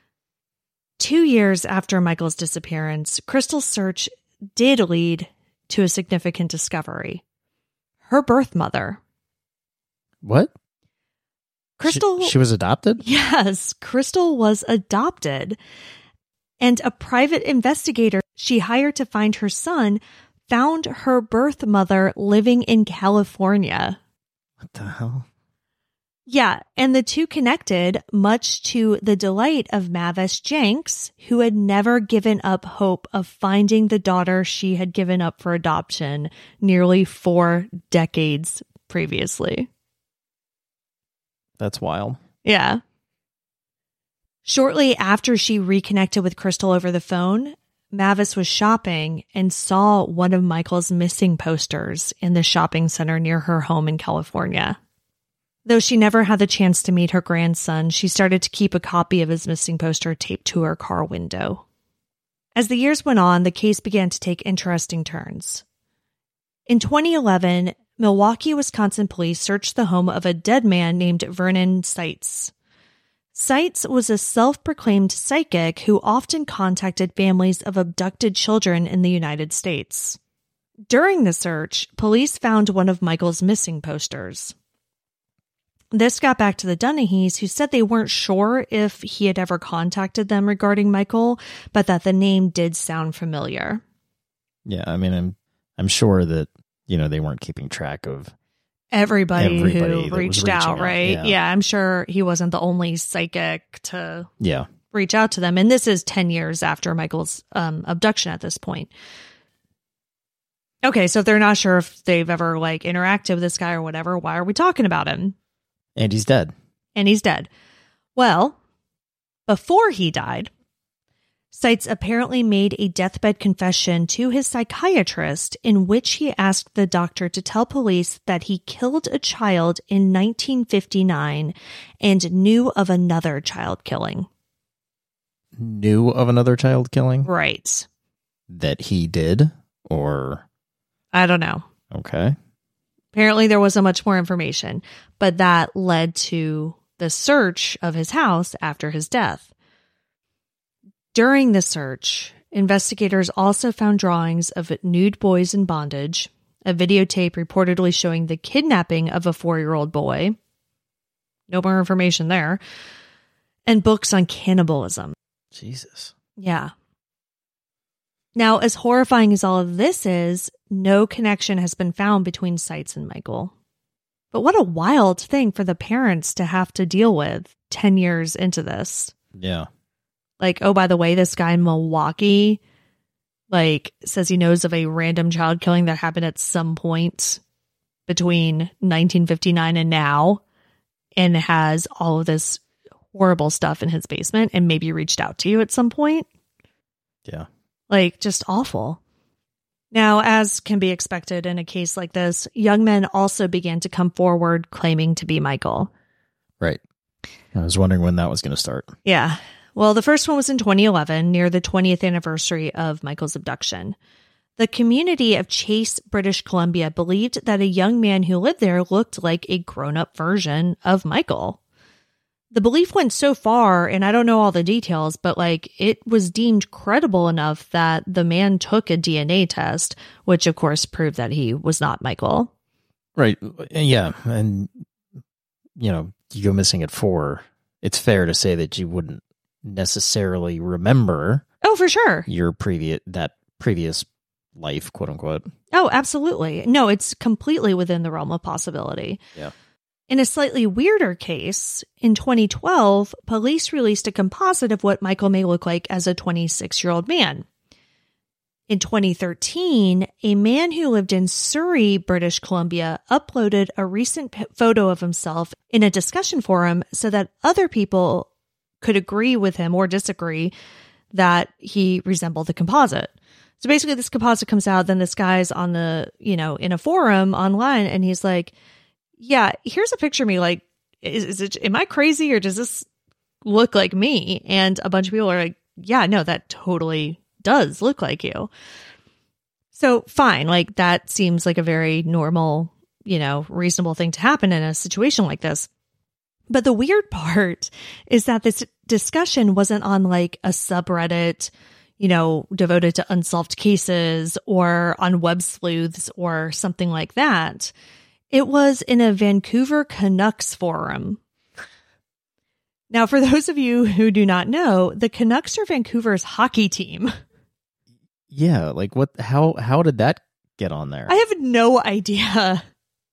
2 years after Michael's disappearance, Crystal's search did lead to a significant discovery. Her birth mother. What? Crystal... She was adopted? Yes, Crystal was adopted. And a private investigator she hired to find her son found her birth mother living in California. What the hell? Yeah, and the two connected, much to the delight of Mavis Jenks, who had never given up hope of finding the daughter she had given up for adoption nearly 4 decades previously. That's wild. Yeah. Shortly after she reconnected with Crystal over the phone, Mavis was shopping and saw one of Michael's missing posters in the shopping center near her home in California. Though she never had the chance to meet her grandson, she started to keep a copy of his missing poster taped to her car window. As the years went on, the case began to take interesting turns. In 2011, Milwaukee, Wisconsin police searched the home of a dead man named Vernon Seitz. Seitz was a self-proclaimed psychic who often contacted families of abducted children in the United States. During the search, police found one of Michael's missing posters. This got back to the Dennehys, who said they weren't sure if he had ever contacted them regarding Michael, but that the name did sound familiar. Yeah, I mean, I'm sure that, they weren't keeping track of everybody who reached out, right? Yeah, I'm sure he wasn't the only psychic to Yeah. reach out to them. And this is 10 years after Michael's abduction at this point. Okay, so if they're not sure if they've ever interacted with this guy or whatever, why are we talking about him? And he's dead. And he's dead. Well, before he died, Seitz apparently made a deathbed confession to his psychiatrist in which he asked the doctor to tell police that he killed a child in 1959 and knew of another child killing. Knew of another child killing? Right. That he did? Or? I don't know. Okay. Apparently there wasn't much more information, but that led to the search of his house after his death. During the search, investigators also found drawings of nude boys in bondage, a videotape reportedly showing the kidnapping of a 4-year-old boy. No more information there. And books on cannibalism. Jesus. Yeah. Now, as horrifying as all of this is, no connection has been found between Seitz and Michael. But what a wild thing for the parents to have to deal with 10 years into this. Yeah. Oh, by the way, this guy in Milwaukee, says he knows of a random child killing that happened at some point between 1959 and now, and has all of this horrible stuff in his basement and maybe reached out to you at some point. Yeah. Just awful. Now, as can be expected in a case like this, young men also began to come forward claiming to be Michael. Right. I was wondering when that was going to start. Yeah. Well, the first one was in 2011, near the 20th anniversary of Michael's abduction. The community of Chase, British Columbia, believed that a young man who lived there looked like a grown-up version of Michael. The belief went so far, and I don't know all the details, but it was deemed credible enough that the man took a DNA test, which of course proved that he was not Michael. Right. Yeah. And, you go missing at 4. It's fair to say that you wouldn't necessarily remember. Oh, for sure. Your previous life, quote unquote. Oh, absolutely. No, it's completely within the realm of possibility. Yeah. In a slightly weirder case, in 2012, police released a composite of what Michael may look like as a 26-year-old man. In 2013, a man who lived in Surrey, British Columbia, uploaded a recent photo of himself in a discussion forum so that other people could agree with him or disagree that he resembled the composite. So basically, this composite comes out, then this guy's on the, in a forum online, and he's like, yeah, here's a picture of me. Am I crazy or does this look like me? And a bunch of people are like, yeah, no, that totally does look like you. So fine. That seems like a very normal, reasonable thing to happen in a situation like this. But the weird part is that this discussion wasn't on a subreddit, devoted to unsolved cases or on web sleuths or something like that. It was in a Vancouver Canucks forum. Now, for those of you who do not know, the Canucks are Vancouver's hockey team. Yeah, what? How did that get on there? I have no idea.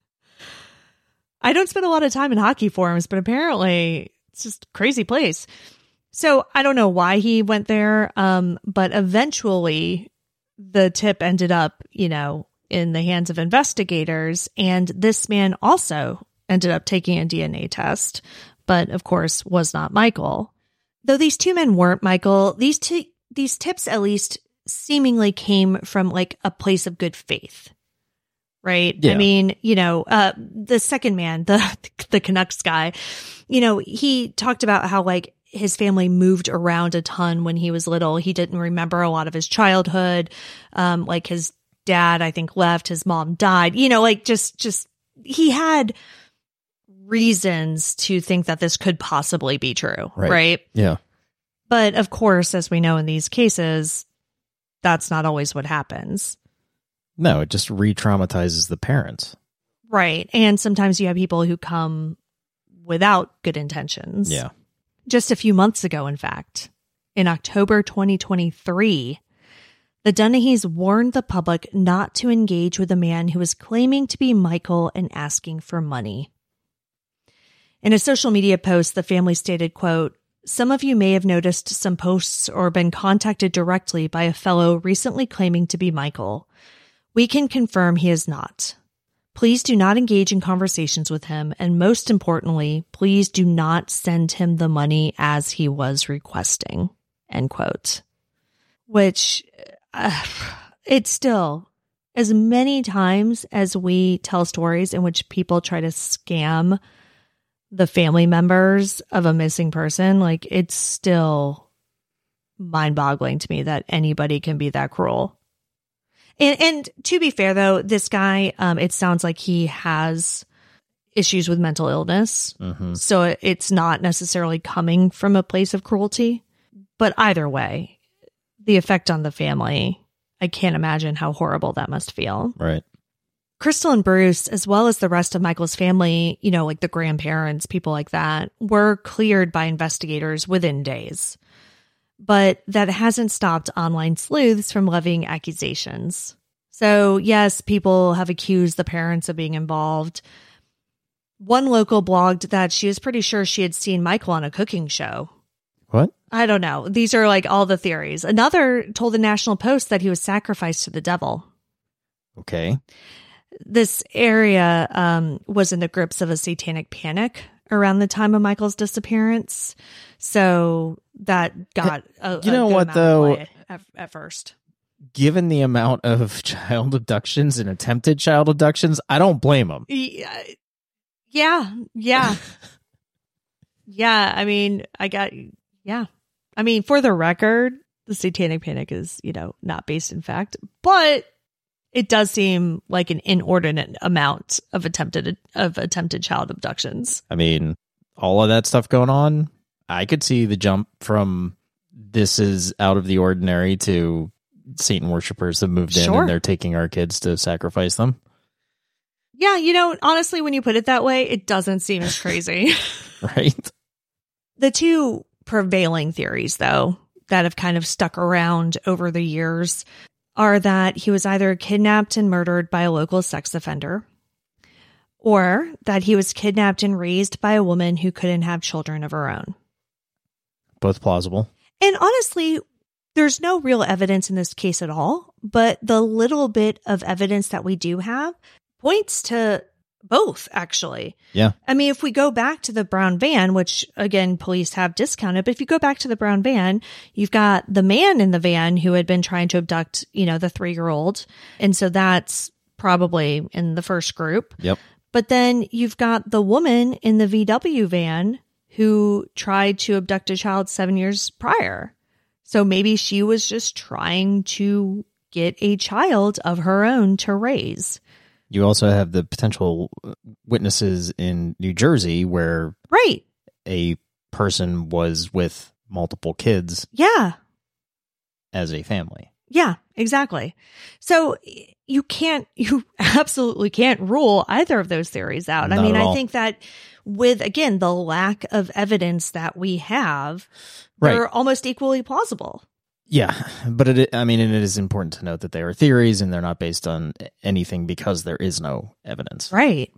I don't spend a lot of time in hockey forums, but apparently it's just a crazy place. So I don't know why he went there, but eventually the tip ended up, in the hands of investigators, and this man also ended up taking a DNA test, but of course was not Michael. Though these two men weren't Michael, these tips at least seemingly came from a place of good faith, right? Yeah. I mean, the second man, the Canucks guy, he talked about how his family moved around a ton when he was little. He didn't remember a lot of his childhood. His dad, I think, left, his mom died, just he had reasons to think that this could possibly be true. Right? Yeah. But of course, as we know in these cases, that's not always what happens. No, it just re-traumatizes the parents. Right. And sometimes you have people who come without good intentions. Yeah. Just a few months ago, in fact, in October 2023, the Dunahys warned the public not to engage with a man who was claiming to be Michael and asking for money. In a social media post, the family stated, quote, "Some of you may have noticed some posts or been contacted directly by a fellow recently claiming to be Michael. We can confirm he is not. Please do not engage in conversations with him, and most importantly, please do not send him the money as he was requesting," end quote. Which, it's still, as many times as we tell stories in which people try to scam the family members of a missing person, it's still mind-boggling to me that anybody can be that cruel. And to be fair, though, this guy, it sounds like he has issues with mental illness. Mm-hmm. So it's not necessarily coming from a place of cruelty. But either way, the effect on the family, I can't imagine how horrible that must feel. Right. Crystal and Bruce, as well as the rest of Michael's family, the grandparents, people like that, were cleared by investigators within days. But that hasn't stopped online sleuths from levying accusations. So yes, people have accused the parents of being involved. One local blogged that she was pretty sure she had seen Michael on a cooking show. What? I don't know. These are all the theories. Another told the National Post that he was sacrificed to the devil. Okay. This area was in the grips of a satanic panic around the time of Michael's disappearance. So that got a you know good what, amount though? of play at first. Given the amount of child abductions and attempted child abductions, I don't blame them. Yeah. Yeah. I mean, yeah. I mean, for the record, the Satanic Panic is, not based in fact, but it does seem like an inordinate amount of attempted child abductions. I mean, all of that stuff going on, I could see the jump from this is out of the ordinary to Satan worshipers have moved in and they're taking our kids to sacrifice them. Yeah, honestly, when you put it that way, it doesn't seem as crazy. Right? The two prevailing theories, though, that have kind of stuck around over the years are that he was either kidnapped and murdered by a local sex offender, or that he was kidnapped and raised by a woman who couldn't have children of her own. Both plausible. And honestly, there's no real evidence in this case at all, but the little bit of evidence that we do have points to both, actually. Yeah. I mean, if we go back to the brown van, which again, police have discounted, but if you go back to the brown van, you've got the man in the van who had been trying to abduct, the 3-year-old. And so that's probably in the first group. Yep. But then you've got the woman in the VW van who tried to abduct a child 7 years prior. So maybe she was just trying to get a child of her own to raise. You also have the potential witnesses in New Jersey where a person was with multiple kids. Yeah. As a family. Yeah, exactly. So you absolutely can't rule either of those theories out. Not I mean, at all. I think that with, again, the lack of evidence that we have, they're almost equally plausible. Yeah, but it is important to note that they are theories and they're not based on anything because there is no evidence. Right.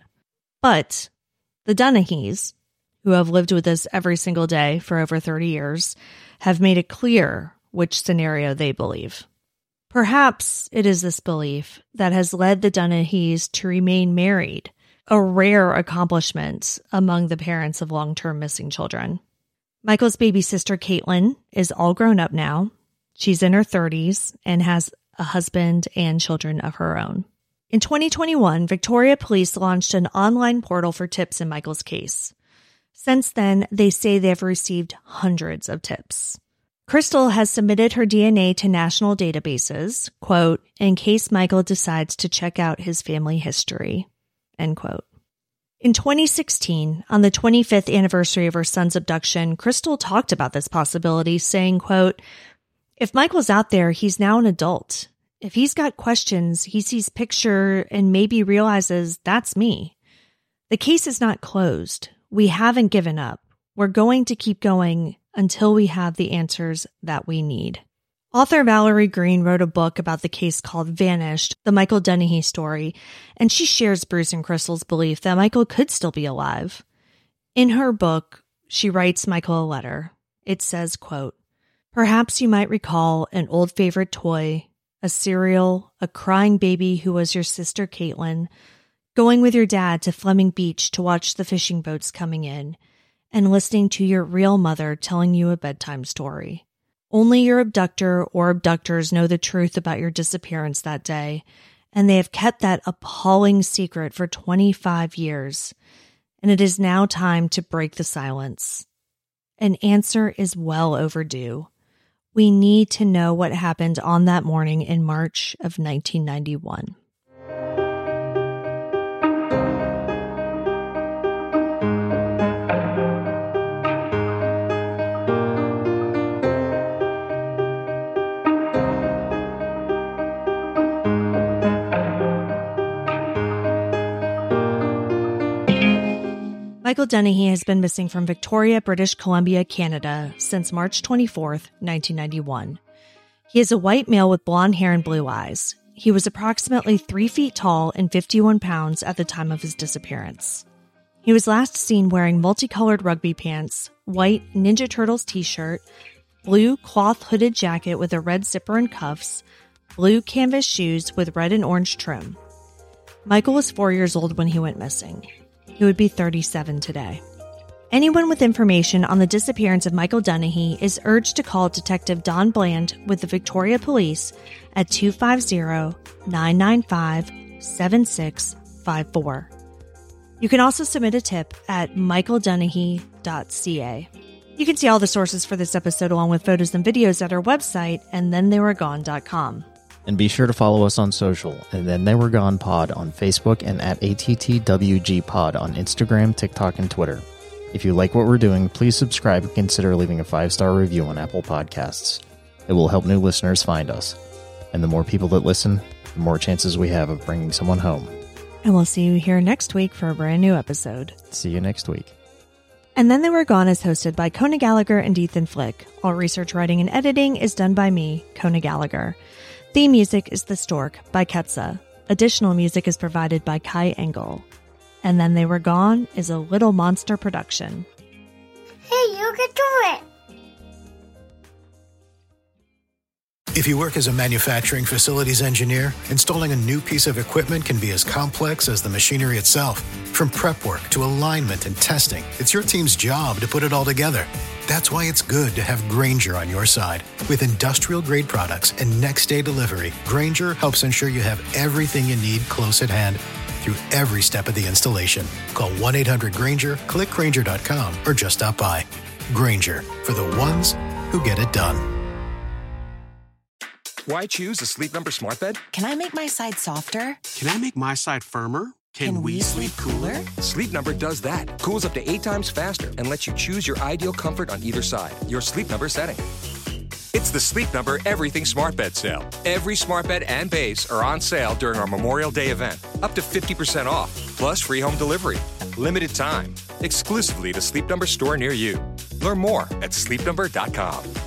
But the Dunahys, who have lived with this every single day for over 30 years, have made it clear which scenario they believe. Perhaps it is this belief that has led the Dunahys to remain married, a rare accomplishment among the parents of long-term missing children. Michael's baby sister, Caitlin, is all grown up now. She's in her 30s and has a husband and children of her own. In 2021, Victoria Police launched an online portal for tips in Michael's case. Since then, they say they've received hundreds of tips. Crystal has submitted her DNA to national databases, quote, in case Michael decides to check out his family history, end quote. In 2016, on the 25th anniversary of her son's abduction, Crystal talked about this possibility, saying, quote, if Michael's out there, he's now an adult. If he's got questions, he sees picture and maybe realizes that's me. The case is not closed. We haven't given up. We're going to keep going until we have the answers that we need. Author Valerie Green wrote a book about the case called Vanished, the Michael Dunahy story, and she shares Bruce and Crystal's belief that Michael could still be alive. In her book, she writes Michael a letter. It says, quote, perhaps you might recall an old favorite toy, a cereal, a crying baby who was your sister Caitlin, going with your dad to Fleming Beach to watch the fishing boats coming in, and listening to your real mother telling you a bedtime story. Only your abductor or abductors know the truth about your disappearance that day, and they have kept that appalling secret for 25 years, and it is now time to break the silence. An answer is well overdue. We need to know what happened on that morning in March of 1991. Michael Dunahy has been missing from Victoria, British Columbia, Canada since March 24th, 1991. He is a white male with blonde hair and blue eyes. He was approximately 3 feet tall and 51 pounds at the time of his disappearance. He was last seen wearing multicolored rugby pants, white Ninja Turtles t-shirt, blue cloth hooded jacket with a red zipper and cuffs, blue canvas shoes with red and orange trim. Michael was 4 years old when he went missing. He would be 37 today. Anyone with information on the disappearance of Michael Dunahy is urged to call Detective Don Bland with the Victoria Police at 250-995-7654. You can also submit a tip at michaeldunahy.ca. You can see all the sources for this episode along with photos and videos at our website, andthentheyweregone.com. And be sure to follow us on social, and Then They Were Gone Pod on Facebook and at ATTWG Pod on Instagram, TikTok, and Twitter. If you like what we're doing, please subscribe and consider leaving a 5-star review on Apple Podcasts. It will help new listeners find us. And the more people that listen, the more chances we have of bringing someone home. And we'll see you here next week for a brand new episode. See you next week. And Then They Were Gone is hosted by Kona Gallagher and Ethan Flick. All research, writing, and editing is done by me, Kona Gallagher. Theme music is The Stork by Ketsa. Additional music is provided by Kai Engel. And Then They Were Gone is a Little Monster production. Hey, you can do it! If you work as a manufacturing facilities engineer, installing a new piece of equipment can be as complex as the machinery itself. From prep work to alignment and testing, it's your team's job to put it all together. That's why it's good to have Grainger on your side. With industrial-grade products and next-day delivery, Grainger helps ensure you have everything you need close at hand through every step of the installation. Call 1-800-GRAINGER, click Grainger.com, or just stop by. Grainger, for the ones who get it done. Why choose a Sleep Number smart bed? Can I make my side softer? Can I make my side firmer? Can we sleep cooler? Sleep Number does that. Cools up to 8 times faster and lets you choose your ideal comfort on either side. Your Sleep Number setting. It's the Sleep Number Everything Smart Bed sale. Every smart bed and base are on sale during our Memorial Day event. Up to 50% off, plus free home delivery. Limited time. Exclusively to Sleep Number store near you. Learn more at sleepnumber.com.